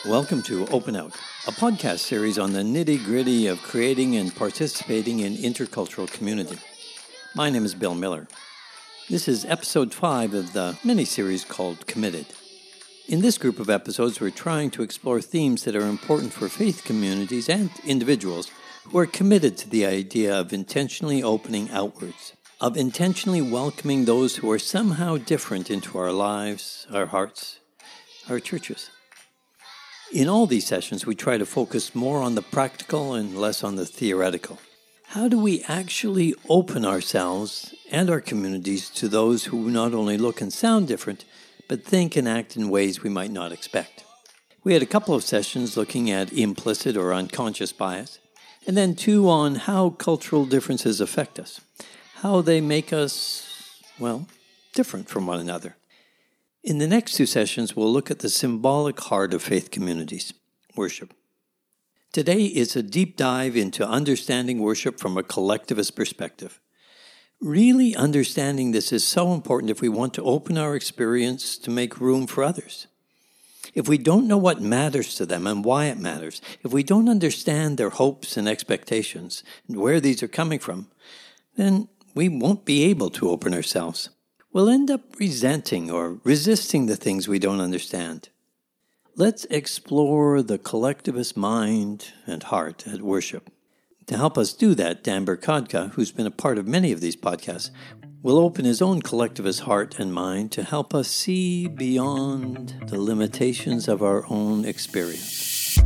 Welcome to Open Out, a podcast series on the nitty-gritty of creating and participating in intercultural community. My name is Bill Miller. This is episode 5 of the mini-series called Committed. In this group of episodes, we're trying to explore themes that are important for faith communities and individuals who are committed to the idea of intentionally opening outwards, of intentionally welcoming those who are somehow different into our lives, our hearts, our churches. In all these sessions, we try to focus more on the practical and less on the theoretical. How do we actually open ourselves and our communities to those who not only look and sound different, but think and act in ways we might not expect? We had a couple of sessions looking at implicit or unconscious bias, and then 2 on how cultural differences affect us, how they make us, different from one another. In the next 2 sessions, we'll look at the symbolic heart of faith communities, worship. Today is a deep dive into understanding worship from a collectivist perspective. Really understanding this is so important if we want to open our experience to make room for others. If we don't know what matters to them and why it matters, if we don't understand their hopes and expectations and where these are coming from, then we won't be able to open ourselves. We'll end up resenting or resisting the things we don't understand. Let's explore the collectivist mind and heart at worship. To help us do that, Dan Berkadka, who's been a part of many of these podcasts, will open his own collectivist heart and mind to help us see beyond the limitations of our own experience.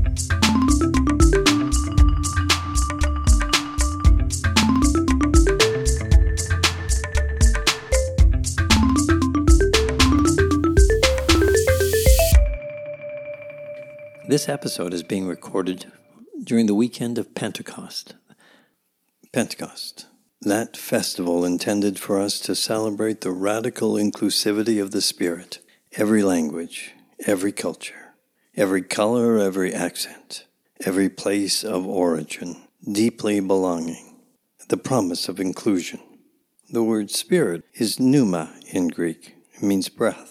This episode is being recorded during the weekend of Pentecost. Pentecost, that festival intended for us to celebrate the radical inclusivity of the Spirit. Every language, every culture, every color, every accent, every place of origin, deeply belonging. The promise of inclusion. The word Spirit is pneuma in Greek. It means breath.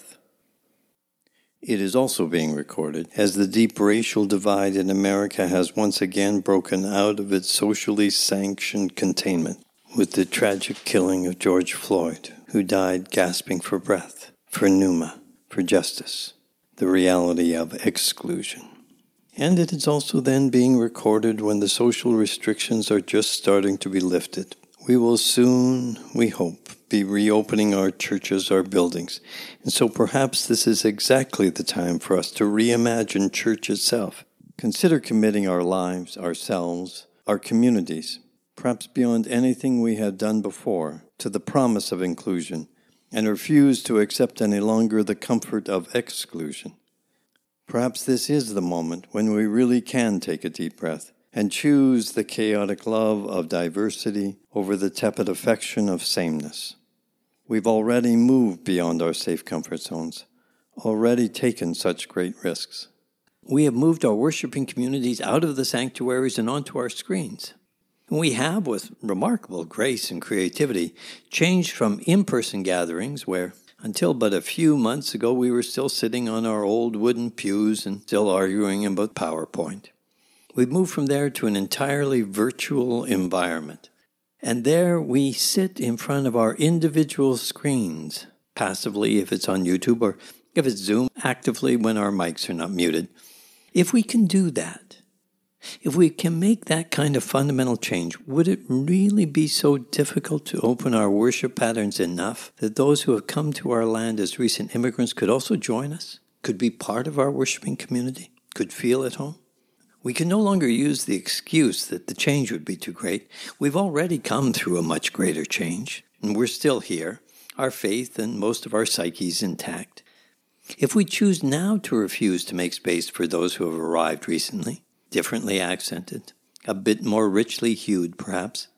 It is also being recorded as the deep racial divide in America has once again broken out of its socially sanctioned containment with the tragic killing of George Floyd, who died gasping for breath, for pneuma, for justice, the reality of exclusion. And it is also then being recorded when the social restrictions are just starting to be lifted. We will soon, we hope, be reopening our churches, our buildings. And so perhaps this is exactly the time for us to reimagine church itself. Consider committing our lives, ourselves, our communities, perhaps beyond anything we have done before, to the promise of inclusion, and refuse to accept any longer the comfort of exclusion. Perhaps this is the moment when we really can take a deep breath and choose the chaotic love of diversity over the tepid affection of sameness. We've already moved beyond our safe comfort zones, already taken such great risks. We have moved our worshiping communities out of the sanctuaries and onto our screens. We have, with remarkable grace and creativity, changed from in-person gatherings where, until but a few months ago, we were still sitting on our old wooden pews and still arguing about PowerPoint. We've moved from there to an entirely virtual environment. And there we sit in front of our individual screens, passively if it's on YouTube or if it's Zoom, actively when our mics are not muted. If we can do that, if we can make that kind of fundamental change, would it really be so difficult to open our worship patterns enough that those who have come to our land as recent immigrants could also join us, could be part of our worshiping community, could feel at home? We can no longer use the excuse that the change would be too great. We've already come through a much greater change, and we're still here, our faith and most of our psyches intact. If we choose now to refuse to make space for those who have arrived recently, differently accented, a bit more richly hued perhaps,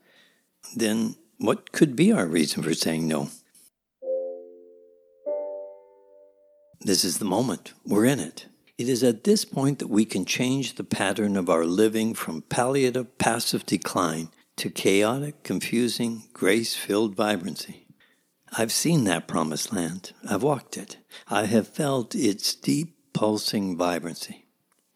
then what could be our reason for saying no? This is the moment. We're in it. It is at this point that we can change the pattern of our living from palliative, passive decline to chaotic, confusing, grace-filled vibrancy. I've seen that promised land. I've walked it. I have felt its deep, pulsing vibrancy.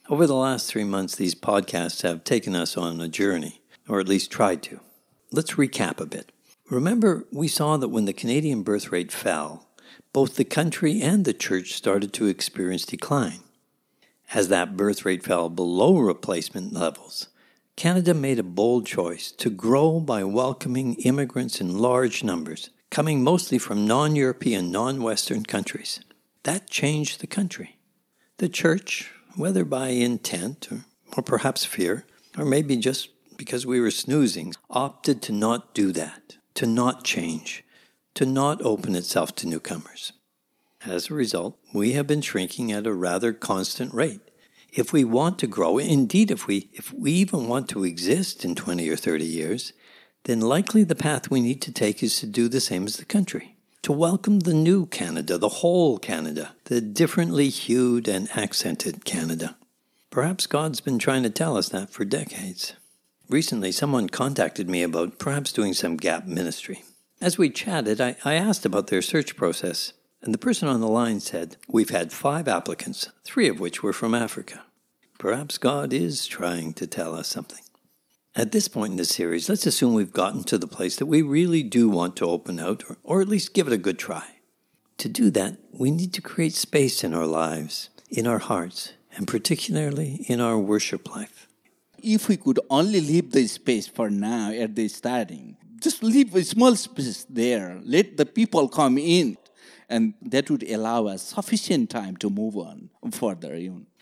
Over the last 3 months, these podcasts have taken us on a journey, or at least tried to. Let's recap a bit. Remember, we saw that when the Canadian birth rate fell, both the country and the church started to experience decline. As that birth rate fell below replacement levels, Canada made a bold choice to grow by welcoming immigrants in large numbers, coming mostly from non-European, non-Western countries. That changed the country. The church, whether by intent or perhaps fear, or maybe just because we were snoozing, opted to not do that, to not change, to not open itself to newcomers. As a result, we have been shrinking at a rather constant rate. If we want to grow, indeed if we even want to exist in 20 or 30 years, then likely the path we need to take is to do the same as the country. To welcome the new Canada, the whole Canada, the differently hued and accented Canada. Perhaps God's been trying to tell us that for decades. Recently, someone contacted me about perhaps doing some gap ministry. As we chatted, I asked about their search process, and the person on the line said, "We've had 5 applicants, 3 of which were from Africa." Perhaps God is trying to tell us something. At this point in the series, let's assume we've gotten to the place that we really do want to open out, or at least give it a good try. To do that, we need to create space in our lives, in our hearts, and particularly in our worship life. If we could only leave the space for now at the starting, just leave a small space there, let the people come in, and that would allow us sufficient time to move on further.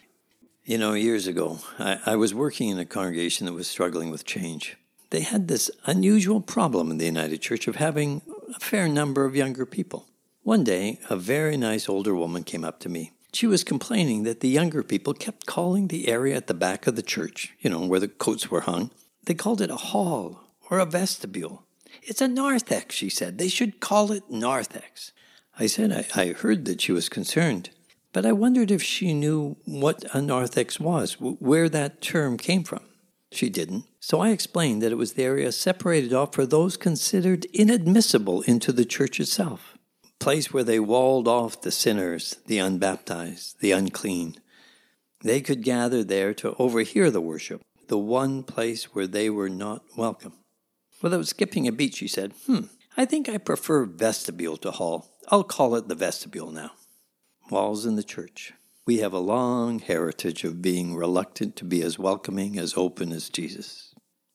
You know, years ago, I was working in a congregation that was struggling with change. They had this unusual problem in the United Church of having a fair number of younger people. One day, a very nice older woman came up to me. She was complaining that the younger people kept calling the area at the back of the church, where the coats were hung. They called it a hall or a vestibule. "It's a narthex," she said. "They should call it narthex." I said I heard that she was concerned, but I wondered if she knew what a narthex was, where that term came from. She didn't, so I explained that it was the area separated off for those considered inadmissible into the church itself. A place where they walled off the sinners, the unbaptized, the unclean. They could gather there to overhear the worship, the one place where they were not welcome. Without skipping a beat, she said, I think I prefer vestibule to hall. I'll call it the vestibule now." Walls in the church. We have a long heritage of being reluctant to be as welcoming, as open as Jesus.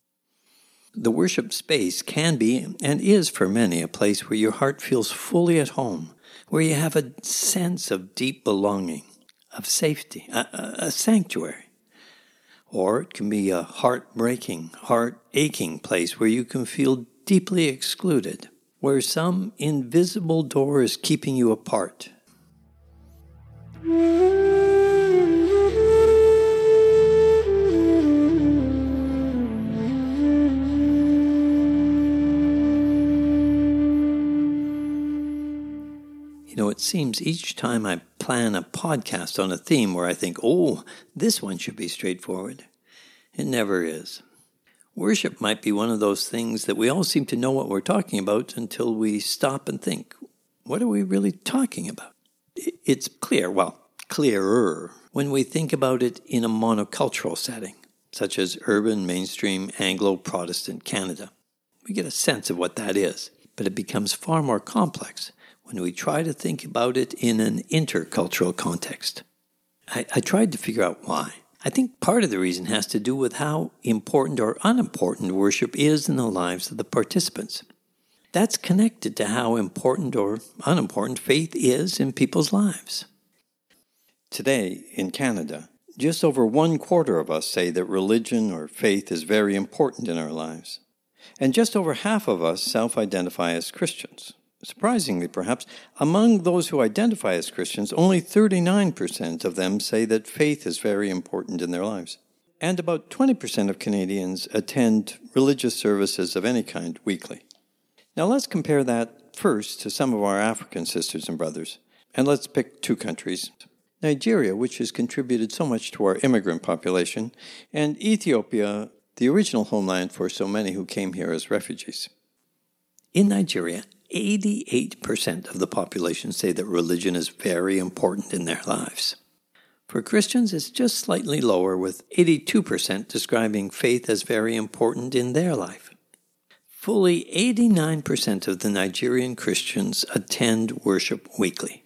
The worship space can be, and is for many, a place where your heart feels fully at home, where you have a sense of deep belonging, of safety, a sanctuary. Or it can be a heart-breaking, heart-aching place where you can feel deeply excluded, where some invisible door is keeping you apart. It seems each time I plan a podcast on a theme where I think, this one should be straightforward, it never is. Worship might be one of those things that we all seem to know what we're talking about until we stop and think, what are we really talking about? It's clearer when we think about it in a monocultural setting, such as urban, mainstream, Anglo-Protestant Canada. We get a sense of what that is, but it becomes far more complex when we try to think about it in an intercultural context. I tried to figure out why. I think part of the reason has to do with how important or unimportant worship is in the lives of the participants. That's connected to how important or unimportant faith is in people's lives. Today, in Canada, just over 1/4 of us say that religion or faith is very important in our lives. And just over half of us self-identify as Christians. Surprisingly, perhaps, among those who identify as Christians, only 39% of them say that faith is very important in their lives. And about 20% of Canadians attend religious services of any kind weekly. Now let's compare that first to some of our African sisters and brothers. And let's pick 2 countries. Nigeria, which has contributed so much to our immigrant population, and Ethiopia, the original homeland for so many who came here as refugees. In Nigeria, 88% of the population say that religion is very important in their lives. For Christians, it's just slightly lower, with 82% describing faith as very important in their life. Fully 89% of the Nigerian Christians attend worship weekly.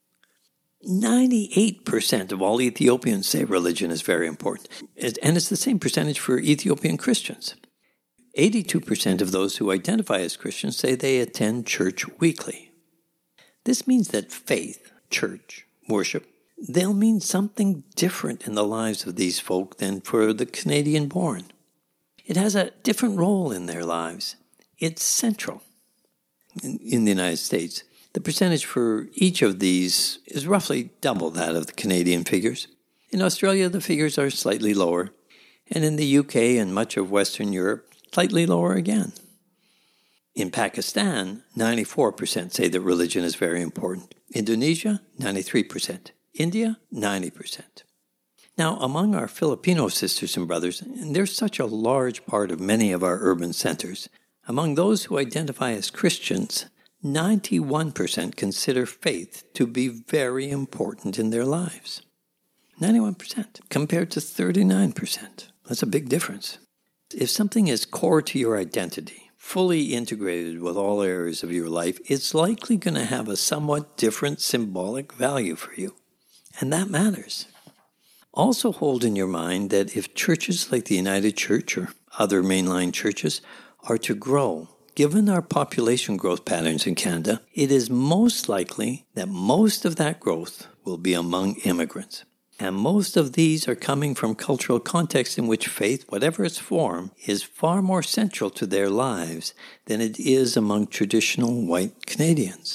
98% of all Ethiopians say religion is very important, and it's the same percentage for Ethiopian Christians. 82% of those who identify as Christians say they attend church weekly. This means that faith, church, worship, they'll mean something different in the lives of these folk than for the Canadian-born. It has a different role in their lives. It's central. In the United States, the percentage for each of these is roughly double that of the Canadian figures. In Australia, the figures are slightly lower, and in the UK and much of Western Europe, slightly lower again. In Pakistan, 94% say that religion is very important. Indonesia, 93%. India, 90%. Now, among our Filipino sisters and brothers, and they're such a large part of many of our urban centers, among those who identify as Christians, 91% consider faith to be very important in their lives. 91% compared to 39%. That's a big difference. If something is core to your identity, fully integrated with all areas of your life, it's likely going to have a somewhat different symbolic value for you. And that matters. Also hold in your mind that if churches like the United Church or other mainline churches are to grow, given our population growth patterns in Canada, it is most likely that most of that growth will be among immigrants. And most of these are coming from cultural contexts in which faith, whatever its form, is far more central to their lives than it is among traditional white Canadians.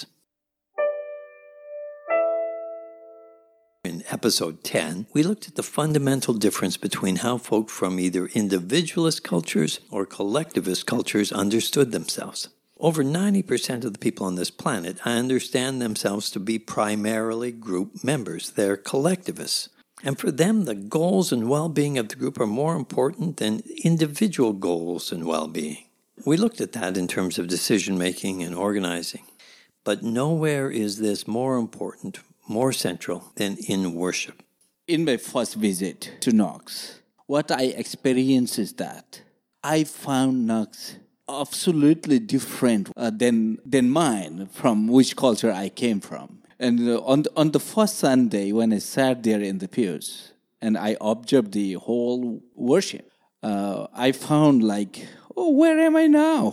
In episode 10, we looked at the fundamental difference between how folk from either individualist cultures or collectivist cultures understood themselves. Over 90% of the people on this planet understand themselves to be primarily group members. They're collectivists. And for them, the goals and well-being of the group are more important than individual goals and well-being. We looked at that in terms of decision-making and organizing. But nowhere is this more important, more central than in worship. In my first visit to Knox, what I experienced is that I found Knox absolutely different than mine, from which culture I came from. And on the first Sunday, when I sat there in the pews and I observed the whole worship, I found where am I now?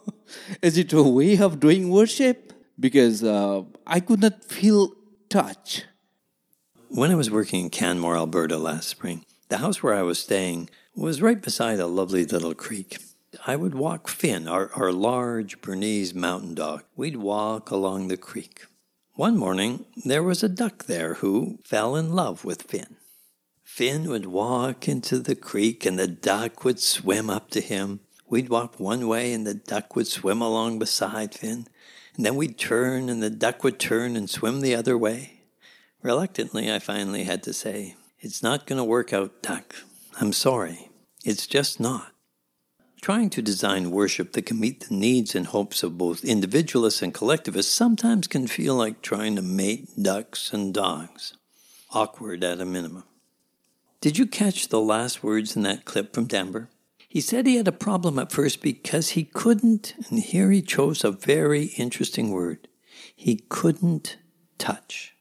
Is it a way of doing worship? Because I could not feel touch. When I was working in Canmore, Alberta last spring, the house where I was staying was right beside a lovely little creek. I would walk Finn, our large Bernese mountain dog. We'd walk along the creek. One morning, there was a duck there who fell in love with Finn. Finn would walk into the creek and the duck would swim up to him. We'd walk one way and the duck would swim along beside Finn. And then we'd turn and the duck would turn and swim the other way. Reluctantly, I finally had to say, "It's not going to work out, duck. I'm sorry. It's just not." Trying to design worship that can meet the needs and hopes of both individualists and collectivists sometimes can feel like trying to mate ducks and dogs. Awkward at a minimum. Did you catch the last words in that clip from Denver? He said he had a problem at first because he couldn't, and here he chose a very interesting word. He couldn't touch.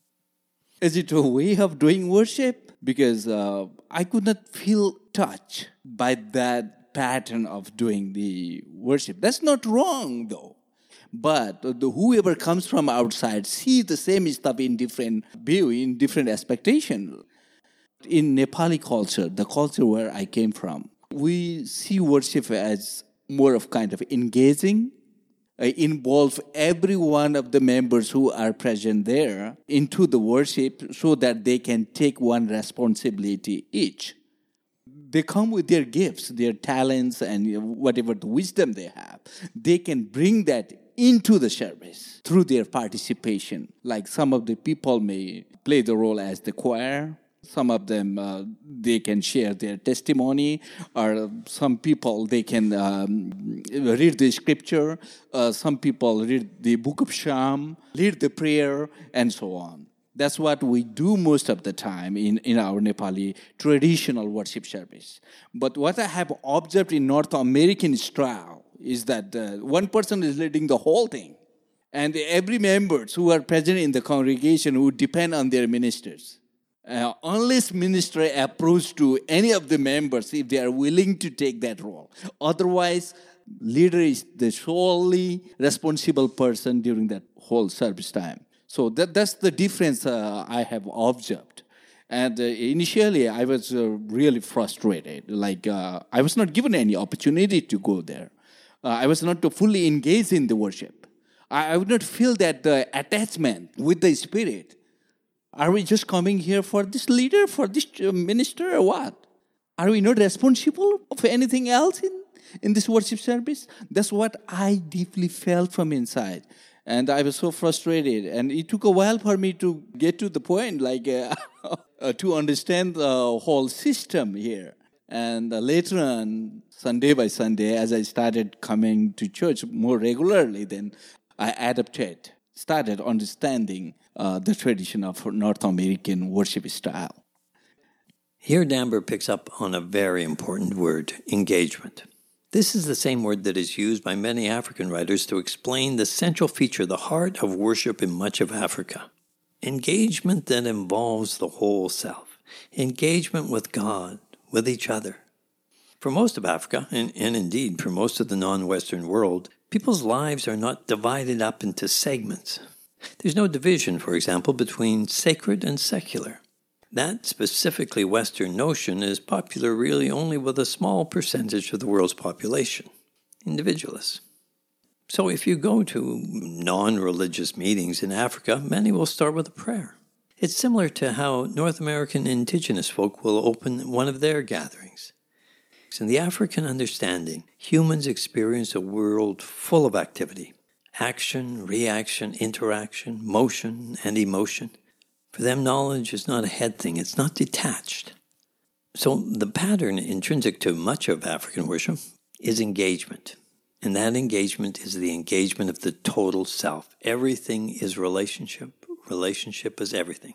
Is it a way of doing worship? Because I could not feel touch by that pattern of doing the worship. That's not wrong, though. But whoever comes from outside sees the same stuff in different view, in different expectation. In Nepali culture, the culture where I came from, we see worship as more of kind of engaging, involve every one of the members who are present there into the worship so that they can take one responsibility each. They come with their gifts, their talents, and whatever the wisdom they have. They can bring that into the service through their participation. Like some of the people may play the role as the choir. Some of them, they can share their testimony. Or some people, they can read the scripture. Some people read the book of Psalm, lead the prayer, and so on. That's what we do most of the time in our Nepali traditional worship service. But what I have observed in North American style is that one person is leading the whole thing. And every members who are present in the congregation would depend on their ministers. Unless minister approves to any of the members if they are willing to take that role. Otherwise, leader is the solely responsible person during that whole service time. So that's the difference I have observed. And initially, I was really frustrated. I was not given any opportunity to go there. I was not fully engaged in the worship. I would not feel that attachment with the Spirit. Are we just coming here for this leader, for this minister, or what? Are we not responsible for anything else in this worship service? That's what I deeply felt from inside. And I was so frustrated. And it took a while for me to get to the point, to understand the whole system here. And later on, Sunday by Sunday, as I started coming to church more regularly, then I started understanding the tradition of North American worship style. Here, Damber picks up on a very important word, engagement. This is the same word that is used by many African writers to explain the central feature, the heart of worship in much of Africa. Engagement that involves the whole self. Engagement with God, with each other. For most of Africa, and indeed for most of the non-Western world, people's lives are not divided up into segments. There's no division, for example, between sacred and secular. That specifically Western notion is popular really only with a small percentage of the world's population, individualists. So if you go to non-religious meetings in Africa, many will start with a prayer. It's similar to how North American indigenous folk will open one of their gatherings. In the African understanding, humans experience a world full of activity, action, reaction, interaction, motion, and emotion. For them, knowledge is not a head thing. It's not detached. So the pattern intrinsic to much of African worship is engagement. And that engagement is the engagement of the total self. Everything is relationship. Relationship is everything.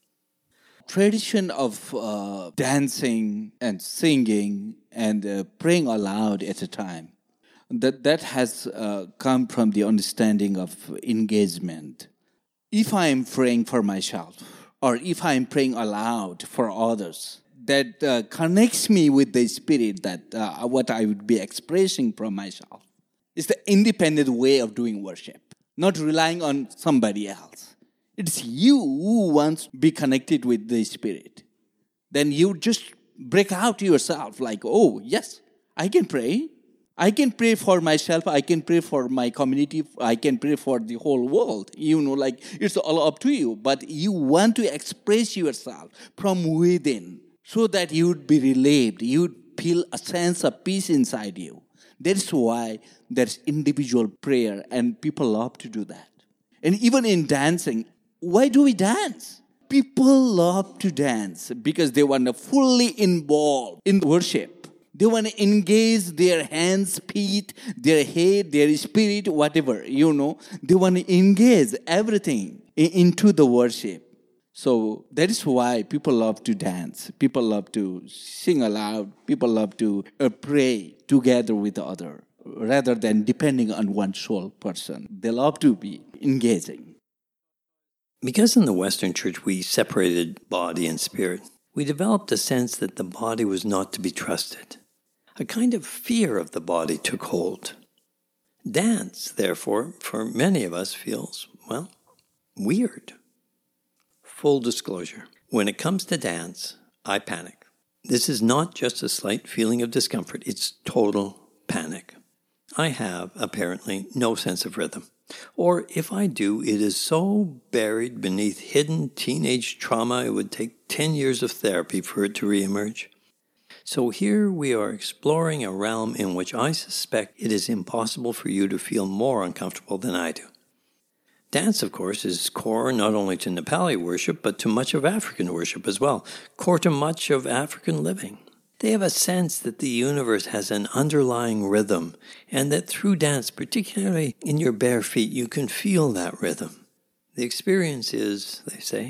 Tradition of dancing and singing and praying aloud at a time, that has come from the understanding of engagement. If I am praying for myself, or if I am praying aloud for others, that connects me with the Spirit, that what I would be expressing from myself. It's the independent way of doing worship, not relying on somebody else. It's you who wants to be connected with the Spirit. Then you just break out yourself like, oh, yes, I can pray. I can pray for myself. I can pray for my community. I can pray for the whole world. It's all up to you. But you want to express yourself from within so that you would be relieved. You would feel a sense of peace inside you. That's why there's individual prayer, and people love to do that. And even in dancing, why do we dance? People love to dance because they want to fully involve in worship. They want to engage their hands, feet, their head, their spirit, whatever, They want to engage everything into the worship. So that is why people love to dance. People love to sing aloud. People love to pray together with the other rather than depending on one sole person. They love to be engaging. Because in the Western Church we separated body and spirit, we developed a sense that the body was not to be trusted. A kind of fear of the body took hold. Dance, therefore, for many of us feels, weird. Full disclosure, when it comes to dance, I panic. This is not just a slight feeling of discomfort, it's total panic. I have, apparently, no sense of rhythm. Or if I do, it is so buried beneath hidden teenage trauma it would take 10 years of therapy for it to reemerge. So here we are exploring a realm in which I suspect it is impossible for you to feel more uncomfortable than I do. Dance, of course, is core not only to Nepali worship, but to much of African worship as well, core to much of African living. They have a sense that the universe has an underlying rhythm, and that through dance, particularly in your bare feet, you can feel that rhythm. The experience is, they say,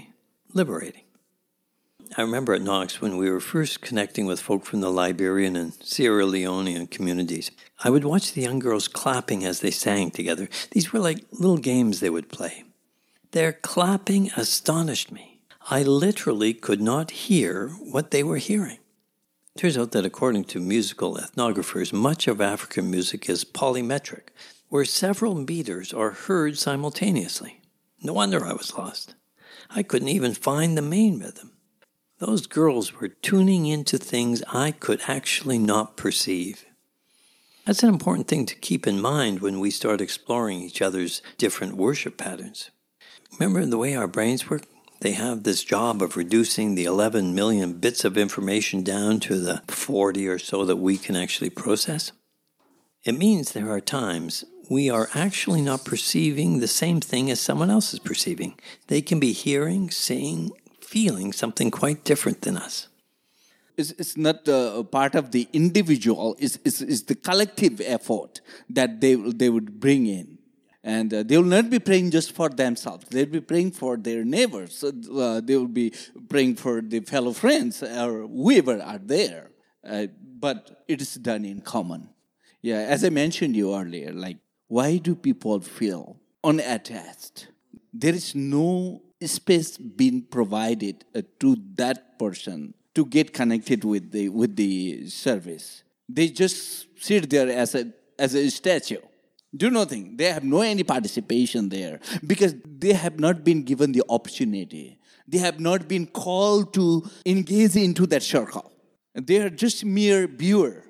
liberating. I remember at Knox when we were first connecting with folk from the Liberian and Sierra Leonean communities, I would watch the young girls clapping as they sang together. These were like little games they would play. Their clapping astonished me. I literally could not hear what they were hearing. It turns out that according to musical ethnographers, much of African music is polymetric, where several meters are heard simultaneously. No wonder I was lost. I couldn't even find the main rhythm. Those girls were tuning into things I could actually not perceive. That's an important thing to keep in mind when we start exploring each other's different worship patterns. Remember the way our brains work? They have this job of reducing the 11 million bits of information down to the 40 or so that we can actually process. It means there are times we are actually not perceiving the same thing as someone else is perceiving. They can be hearing, seeing, feeling something quite different than us. It's not a part of the individual, it's the collective effort that they would bring in. And they will not be praying just for themselves. They'll be praying for their neighbors. They will be praying for the fellow friends or whoever are there. But it is done in common. Yeah, as I mentioned you earlier, like, why do people feel unattached? There is no space being provided to that person to get connected with the service. They just sit there as a statue. Do nothing. They have no any participation there because they have not been given the opportunity. They have not been called to engage into that circle. They are just mere viewer.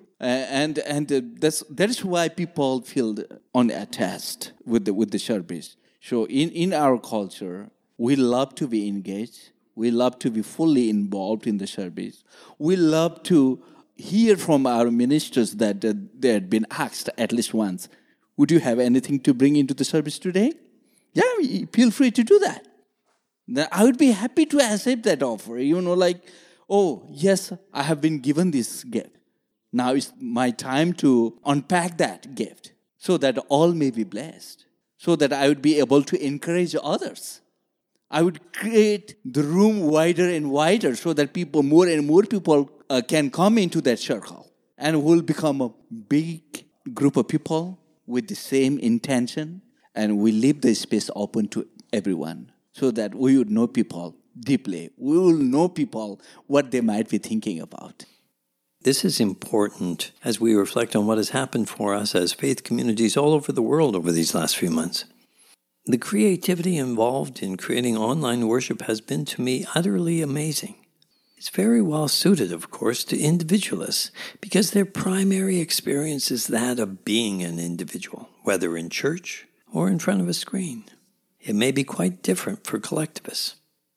That is why people feel unattached with the service. So in our culture, we love to be engaged. We love to be fully involved in the service. We love to hear from our ministers that they had been asked at least once, would you have anything to bring into the service today? Yeah, feel free to do that. Then I would be happy to accept that offer. Oh, yes, I have been given this gift. Now is my time to unpack that gift so that all may be blessed, so that I would be able to encourage others. I would create the room wider and wider so that more and more people can come into that circle and will become a big group of people with the same intention, and we leave the space open to everyone so that we would know people deeply. We will know people what they might be thinking about. This is important as we reflect on what has happened for us as faith communities all over the world over these last few months. The creativity involved in creating online worship has been, to me, utterly amazing. It's very well suited, of course, to individualists because their primary experience is that of being an individual, whether in church or in front of a screen. It may be quite different for collectivists.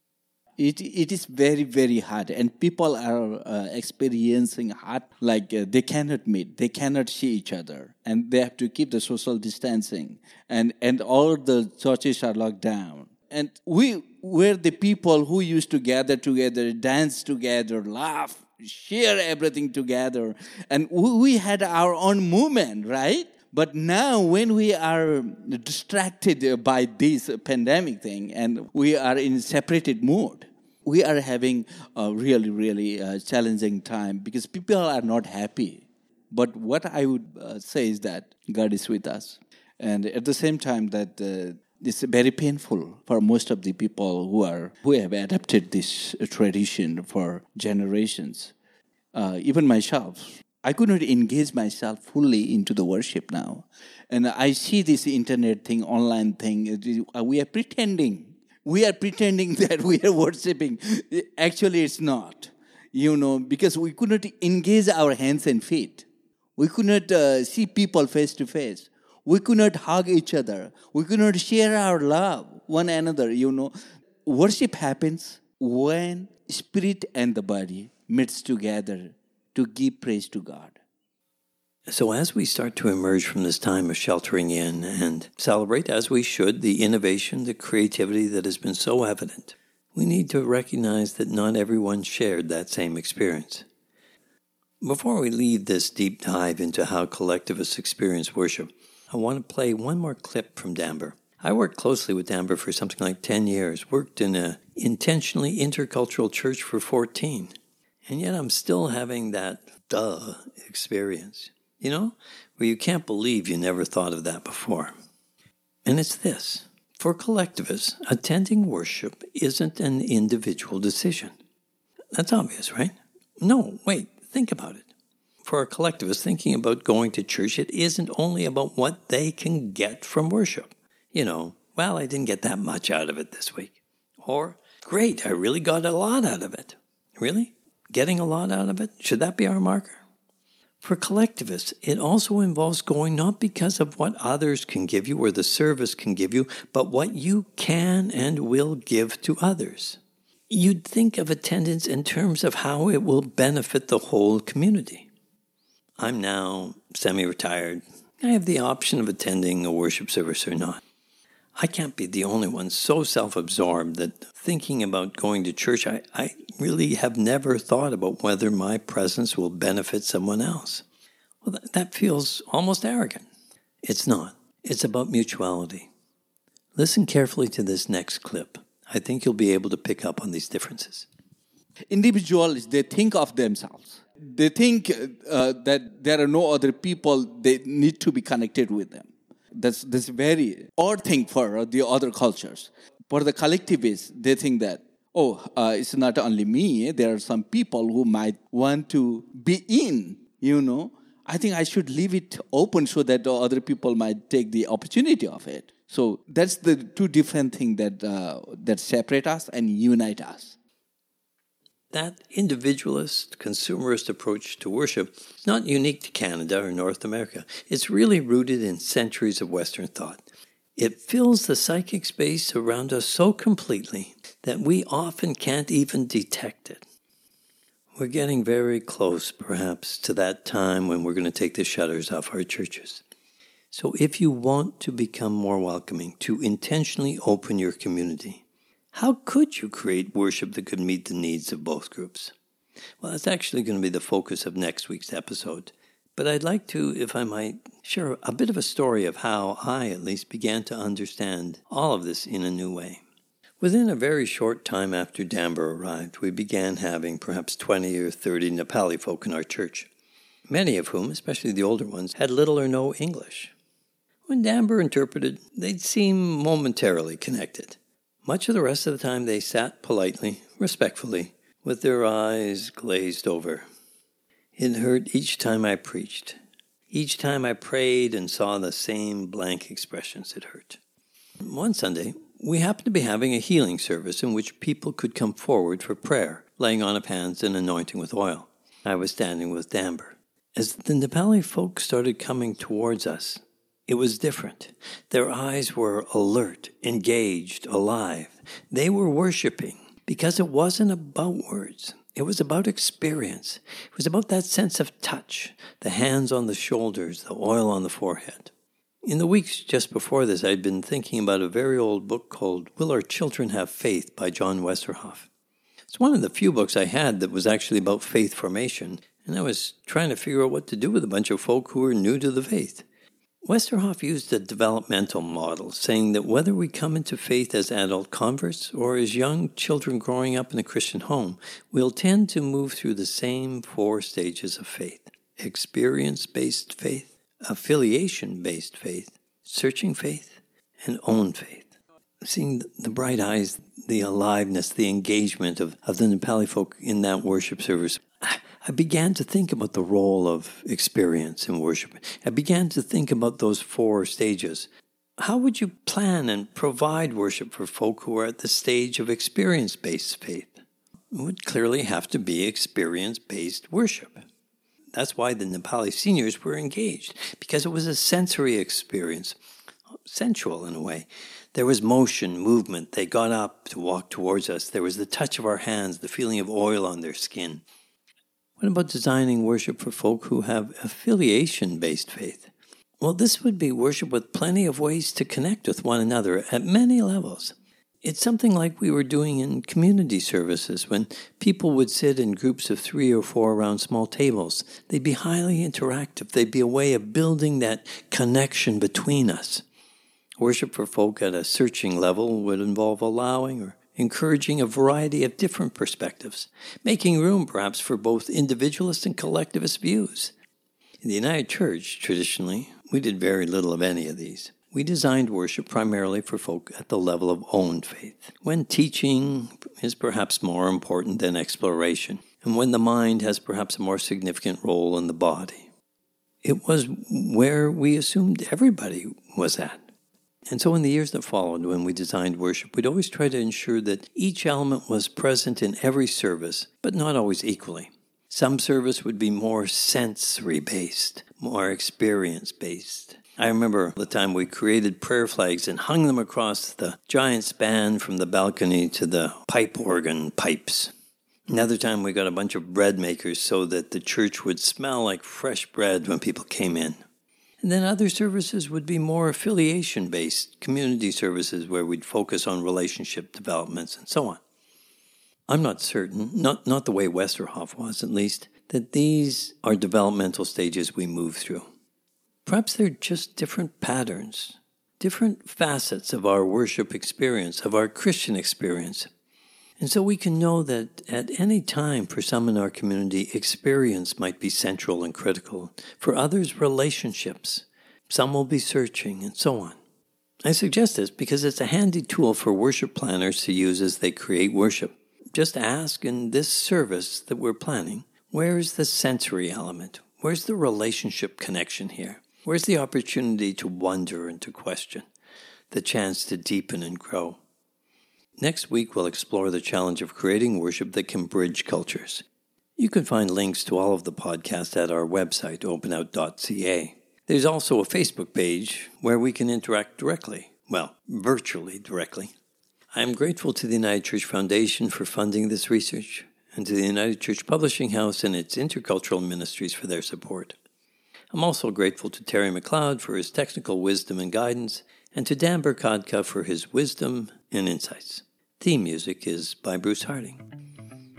It is very, very hard, and people are experiencing hard, like they cannot meet, they cannot see each other, and they have to keep the social distancing, and all the churches are locked down. And we were the people who used to gather together, dance together, laugh, share everything together, and we had our own movement, right? But now when we are distracted by this pandemic thing and we are in separated mode, we are having a really, really challenging time because people are not happy. But what I would say is that God is with us. And at the same time that it's very painful for most of the people who have adapted this tradition for generations. Even myself, I could not engage myself fully into the worship now. And I see this internet thing, online thing, we are pretending. We are pretending that we are worshiping. Actually, it's not, because we could not engage our hands and feet. We could not see people face to face. We could not hug each other. We could not share our love one another, Worship happens when spirit and the body meets together to give praise to God. So as we start to emerge from this time of sheltering in and celebrate, as we should, the innovation, the creativity that has been so evident, we need to recognize that not everyone shared that same experience. Before we leave this deep dive into how collectivists experience worship, I want to play one more clip from Damber. I worked closely with Amber for something like 10 years, worked in an intentionally intercultural church for 14, and yet I'm still having that experience, where you can't believe you never thought of that before. And it's this. For collectivists, attending worship isn't an individual decision. That's obvious, right? No, wait, think about it. For a collectivist thinking about going to church, it isn't only about what they can get from worship. Well, I didn't get that much out of it this week. Or, great, I really got a lot out of it. Really? Getting a lot out of it? Should that be our marker? For collectivists, it also involves going not because of what others can give you or the service can give you, but what you can and will give to others. You'd think of attendance in terms of how it will benefit the whole community. I'm now semi-retired. I have the option of attending a worship service or not. I can't be the only one so self-absorbed that thinking about going to church, I really have never thought about whether my presence will benefit someone else. Well, that feels almost arrogant. It's not. It's about mutuality. Listen carefully to this next clip. I think you'll be able to pick up on these differences. Individuals, they think of themselves. They think that there are no other people they need to be connected with them. That's very odd thing for the other cultures. For the collectivists, they think that, it's not only me. There are some people who might want to be in, I think I should leave it open so that other people might take the opportunity of it. So that's the two different things that separate us and unite us. That individualist, consumerist approach to worship is not unique to Canada or North America. It's really rooted in centuries of Western thought. It fills the psychic space around us so completely that we often can't even detect it. We're getting very close, perhaps, to that time when we're going to take the shutters off our churches. So if you want to become more welcoming, to intentionally open your community, how could you create worship that could meet the needs of both groups? Well, that's actually going to be the focus of next week's episode. But I'd like to, if I might, share a bit of a story of how I, at least, began to understand all of this in a new way. Within a very short time after Damber arrived, we began having perhaps 20 or 30 Nepali folk in our church, many of whom, especially the older ones, had little or no English. When Damber interpreted, they'd seem momentarily connected. Much of the rest of the time they sat politely, respectfully, with their eyes glazed over. It hurt each time I preached. Each time I prayed and saw the same blank expressions, it hurt. One Sunday, we happened to be having a healing service in which people could come forward for prayer, laying on of hands and anointing with oil. I was standing with Damber. As the Nepali folk started coming towards us, it was different. Their eyes were alert, engaged, alive. They were worshiping because it wasn't about words. It was about experience. It was about that sense of touch, the hands on the shoulders, the oil on the forehead. In the weeks just before this, I'd been thinking about a very old book called Will Our Children Have Faith by John Westerhoff. It's one of the few books I had that was actually about faith formation, and I was trying to figure out what to do with a bunch of folk who were new to the faith. Westerhoff used a developmental model, saying that whether we come into faith as adult converts or as young children growing up in a Christian home, we'll tend to move through the same 4 stages of faith: experience-based faith, affiliation-based faith, searching faith, and own faith. Seeing the bright eyes, the aliveness, the engagement of the Nepali folk in that worship service, I began to think about the role of experience in worship. I began to think about those 4 stages. How would you plan and provide worship for folk who are at the stage of experience-based faith? It would clearly have to be experience-based worship. That's why the Nepali seniors were engaged, because it was a sensory experience, sensual in a way. There was motion, movement. They got up to walk towards us. There was the touch of our hands, the feeling of oil on their skin. What about designing worship for folk who have affiliation-based faith? Well, this would be worship with plenty of ways to connect with one another at many levels. It's something like we were doing in community services when people would sit in groups of 3 or 4 around small tables. They'd be highly interactive. They'd be a way of building that connection between us. Worship for folk at a searching level would involve allowing or encouraging a variety of different perspectives, making room perhaps for both individualist and collectivist views. In the United Church, traditionally, we did very little of any of these. We designed worship primarily for folk at the level of owned faith, when teaching is perhaps more important than exploration, and when the mind has perhaps a more significant role in the body. It was where we assumed everybody was at. And so in the years that followed, when we designed worship, we'd always try to ensure that each element was present in every service, but not always equally. Some service would be more sensory-based, more experience-based. I remember the time we created prayer flags and hung them across the giant span from the balcony to the pipe organ pipes. Another time we got a bunch of bread makers so that the church would smell like fresh bread when people came in. And then other services would be more affiliation-based, community services where we'd focus on relationship developments and so on. I'm not certain, not the way Westerhoff was at least, that these are developmental stages we move through. Perhaps they're just different patterns, different facets of our worship experience, of our Christian experience. And so we can know that at any time for some in our community, experience might be central and critical. For others, relationships. Some will be searching, and so on. I suggest this because it's a handy tool for worship planners to use as they create worship. Just ask in this service that we're planning, where is the sensory element? Where's the relationship connection here? Where's the opportunity to wonder and to question? The chance to deepen and grow? Next week, we'll explore the challenge of creating worship that can bridge cultures. You can find links to all of the podcasts at our website, openout.ca. There's also a Facebook page where we can interact directly. Well, virtually directly. I am grateful to the United Church Foundation for funding this research, and to the United Church Publishing House and its intercultural ministries for their support. I'm also grateful to Terry McLeod for his technical wisdom and guidance, and to Dan Berkadka for his wisdom and insights. Theme music is by Bruce Harding.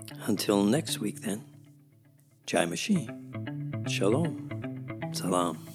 Until next week then, Jai Mashiach. Shalom. Salam.